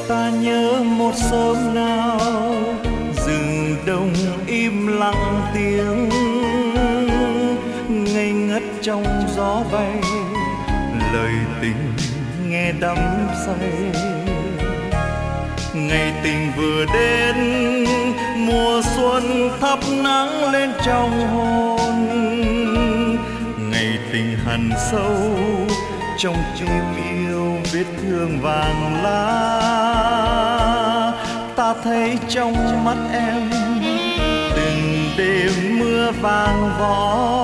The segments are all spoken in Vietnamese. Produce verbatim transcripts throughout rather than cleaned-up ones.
Ta nhớ một sớm nào rừng đông im lặng tiếng, ngây ngất trong gió bay, lời tình nghe đắm say. Ngày tình vừa đến, mùa xuân thắp nắng lên trong hồn. Ngày tình hằn sâu trong tim yêu vết thương vàng lá. Ta thấy trong mắt em từng đêm mưa vàng võ.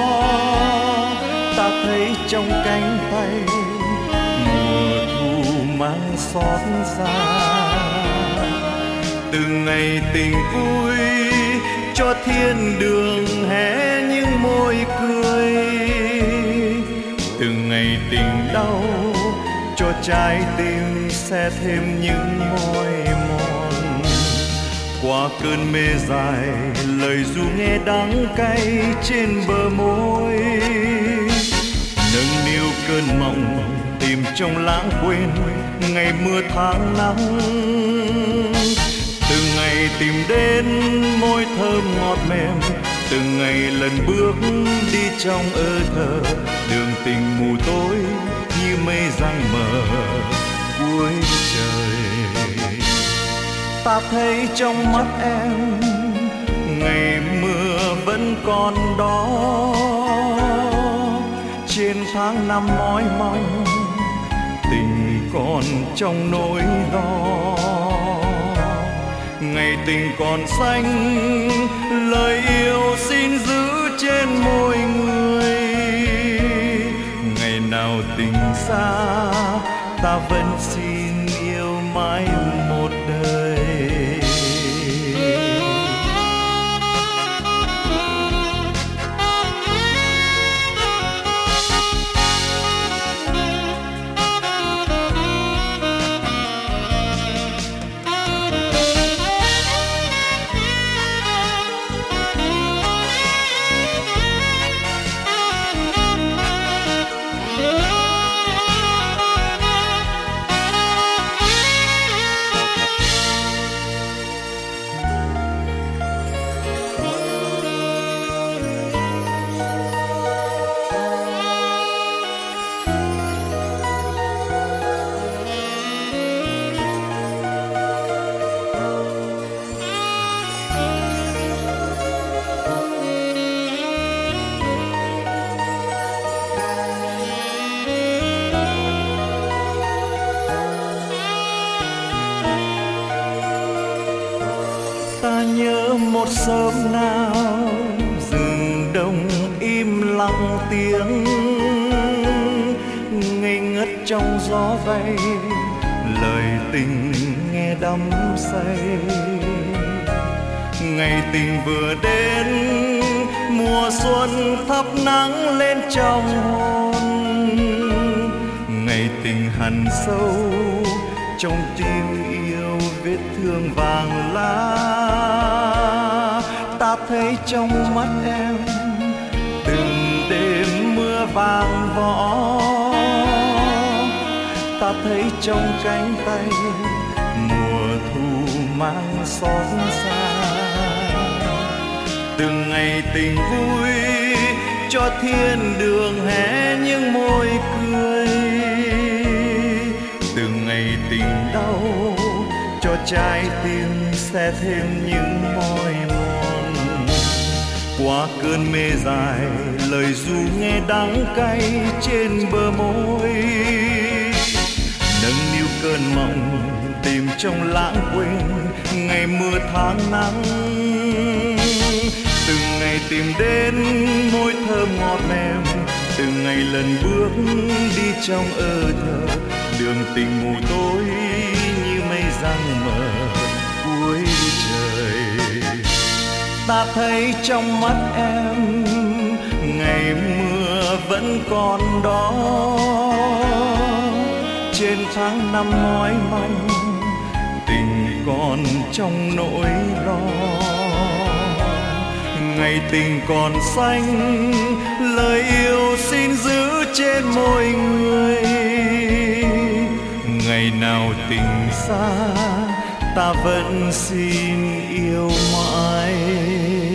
Ta thấy trong cánh tay mùa thu mang xót xa. Từ ngày tình vui cho thiên đường hé những môi cười, từ ngày tình đau cho trái tim sẽ thêm những mỏi mòn. Qua cơn mê dài lời ru nghe đắng cay trên bờ môi, nâng niu cơn mộng tìm trong lãng quên ngày mưa tháng nắng. Từ ngày tìm đến môi thơm ngọt mềm, từ ngày lần bước đi trong ơ thơ, đường tình mù tối như mây giăng mờ cuối trời. Ta thấy trong mắt em ngày mưa vẫn còn đó, trên tháng năm mỏi mong tình còn trong nỗi lo. Ngày tình còn xanh lời yêu xin giữ trên môi người. Ngày nào tình xa ta vẫn xin yêu mãi một đời. Ta nhớ một sớm nào rừng đông im lặng tiếng, ngây ngất trong gió bay, lời tình nghe đắm say. Ngày tình vừa đến, mùa xuân thắp nắng lên trong hồn. Ngày tình hằn sâu trong tim yêu vết thương vàng lá. Ta thấy trong mắt em từng đêm mưa vàng võ. Ta thấy trong cánh tay mùa thu mang xót xa. Từng ngày tình vui cho thiên đường hé những môi cười, từ ngày tình đau cho trái tim sẽ thêm những mỏi mòn. Qua cơn mê dài lời ru nghe đắng cay trên bờ môi, nâng niu cơn mộng tìm trong lãng quên ngày mưa tháng nắng. Từng ngày tìm đến môi thơm ngọt mềm, từ ngày lần bước đi trong ơ thơ, đường tình mù tối như mây giăng mờ cuối trời. Ta thấy trong mắt em ngày mưa vẫn còn đó, trên tháng năm mỏi mong tình còn trong nỗi lo. Ngày tình còn xanh lời yêu xin giữ trên môi người. Ngày ngày nào tình xa ta vẫn xin yêu mãi.